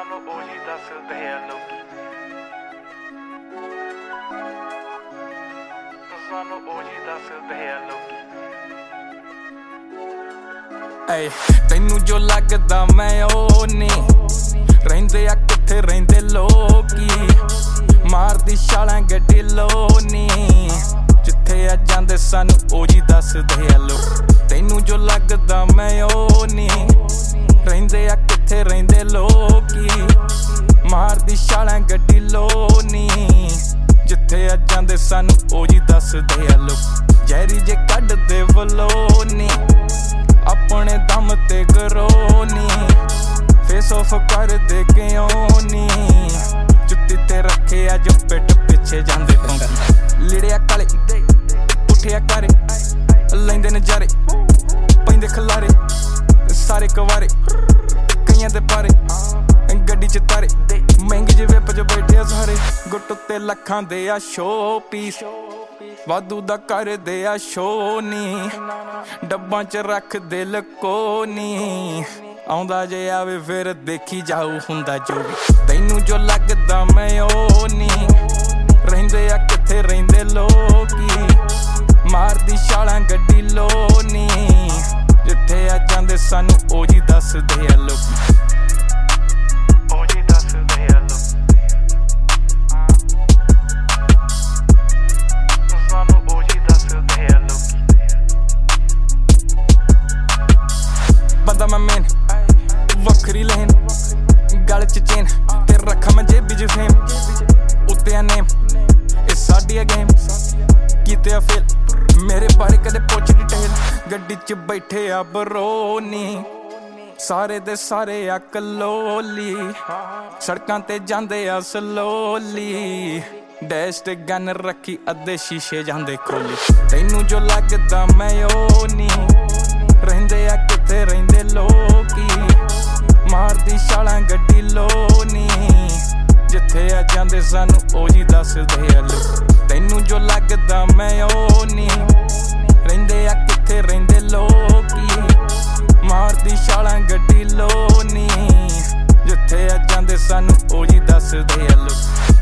ਸਾਨੂੰ ਉਹੀ ਦੱਸਦੇ ਆ ਲੋਕੀ, ਸਾਨੂੰ ਉਹੀ ਦੱਸਦੇ ਆ ਲੋਕੀ। ਏ ਤੈਨੂੰ ਜੋ ਲੱਗਦਾ ਮੈਂ ਉਹ ਨਹੀਂ, ਰਹਿੰਦੇ ਆ ਕਿੱਥੇ ਰਹਿੰਦੇ ਲੋਕੀ, ਮਾਰਦੀ ਛਾਲਾਂ ਗੱਡੀ ਲੋਨੀ, ਜਿੱਥੇ ਆ ਜਾਂਦੇ ਸਾਨੂੰ ਉਹੀ ਦੱਸਦੇ ਆ ਲੋਕ। ਤੈਨੂੰ ਜੋ ਲੱਗਦਾ ਮੈਂ ਉਹ ਨਹੀਂ, ਰਹਿੰਦੇ ਆ ਕਿੱਥੇ ਰਹਿੰਦੇ ਲੋਕੀ, ਮਾਰਦੀ ਛਾਲਾਂ ਗੱਡੀ ਲੋਨੀ, ਜਿੱਥੇ ਆ ਜਾਂਦੇ ਸਾਨੂੰ ਉਹੀ ਦੱਸਦੇ ਆ ਲੋਕ। ਜ਼ਹਿਰੀ ਜੇ ਕੱਢਦੇ ਵਲੋਨੀ, ਆਪਣੇ ਦਮ ਤੇ ਗਰੋਨੀ, ਫੇਸ ਆਫ ਕਰਦੇ ਕਿਉਂ ਨੀ, ਜੁੱਤੀ ਤੇ ਰੱਖੇ ਅੱਜ ਪਿੱਠ ਪਿੱਛੇ ਜਾਂਦੇ ਟੋਂਕੀ। ਲਿੜਿਆ ਕਾਲੇ ਉੱਠਿਆ ਕਾਰੇ, ਲੈਂਦੇ ਨਜ਼ਾਰੇ ਪੈਂਦੇ ਖਲਾਰੇ, ਸਾਰੇ ਕਵਾਰੇ ਕਈਆਂ ਦੇ ਪਾਰੇ, ਗੱਡੀ ਚ ਤਾਰੇ ਮਹਿੰਗੀ ਜਿਹੇ ਵਿਪ ਚ ਬੈਠੇ ਸਾਰੇ, ਗੁੱਟ ਉੱਤੇ ਲੱਖਾਂ ਦੇ ਆ ਸ਼ੋ ਪੀਸ, ਵਾਧੂ ਦਾ ਕਰਦੇ ਆ ਸ਼ੋ ਨੀ, ਡੱਬਾਂ ਚ ਰੱਖਦੇ ਲਕੋ ਨੀ, ਆਉਂਦਾ ਜੇ ਆਵੇ ਫਿਰ ਦੇਖੀ ਜਾਊ ਹੁੰਦਾ ਜੋ ਵੀ। ਤੈਨੂੰ ਜੋ ਲੱਗਦਾ ਮੈਂ ਉਹ ਨਹੀਂ, ਰਹਿੰਦੇ ਆ ਕਿੱਥੇ ਰਹਿੰਦੇ ਲੋਕੀ, ਮਾਰਦੀ ਛਾਲਾਂ ਗੱਡੀ ਲੋਨੀ, ਜਿੱਥੇ ਆ ਜਾਂਦੇ ਸਾਨੂੰ ਉਹੀ ਦੱਸਦੇ ਆ ਲੋਕੀ, ਉਹੀ ਦੱਸਦੇ ਆ ਲੋਕੀ, ਸਾਨੂੰ ਉਹੀ ਦੱਸਦੇ ਆ ਲੋਕੀ। ਬੰਦਾ ਮੈਂ ਮੇਨ ਵੱਖਰੀ ਲਹਿਨ, ਗਲ ਚ ਚੇਨ ਤੇ ਰੱਖਾਂ ਮੈਂ ਜੇਬੀ ਚ ਫੇਮ, ਉੱਤੇ ਆ ਨੇਮ ਇਹ ਸਾਡੀ ਆ ਗੇਮ, ਕੀਤੇ ਆ ਫੇਲ ਮੇਰੇ ਬਾਰੇ ਕਦੇ ਪੁੱਛ ਦੀ ਟਹਿਲ, ਗੱਡੀ ਚ ਬੈਠੇ ਆ ਬਰੋਨੀ, ਸਾਰੇ ਦੇ ਸਾਰੇ ਆ ਕਲੋਲੀ, ਸੜਕਾਂ ਤੇ ਜਾਂਦੇ ਆ ਸਲੋਲੀ, ਡੈਸ਼ ਤੇ ਗਨ ਰੱਖੀ ਅੱਧੇ ਸ਼ੀਸ਼ੇ ਜਾਂਦੇ ਖੋਲੀ। ਤੈਨੂੰ ਜੋ ਲੱਗਦਾ ਮੈਂ ਉਹ ਨਹੀਂ, ਰਹਿੰਦੇ ਆ ਕਿੱਥੇ ਰਹਿੰਦੇ ਲੋਕੀ, ਮਾਰਦੀ ਛਾਲਾਂ ਗੱਡੀ ਲੋਨੀ, ਜਿੱਥੇ ਆ ਜਾਂਦੇ ਸਾਨੂੰ ਉਹੀ ਦੱਸਦੇ ਆ ਲੋਕ। ਤੈਨੂੰ ਜੋ ਲੱਗਦਾ ਮੈਂ ਉਹ ਨਹੀਂ, ਰਹਿੰਦੇ ਆ ਕਿੱਥੇ ਰਹਿੰਦੇ ਲੋਕੀ, ਮਾਰਦੀ ਛਾਲਾਂ ਗੱਡੀ ਲੋਨੀ, ਜਿੱਥੇ ਆ ਜਾਂਦੇ ਸਾਨੂੰ ਉਹੀ ਦੱਸਦੇ ਆ ਲੋਕ।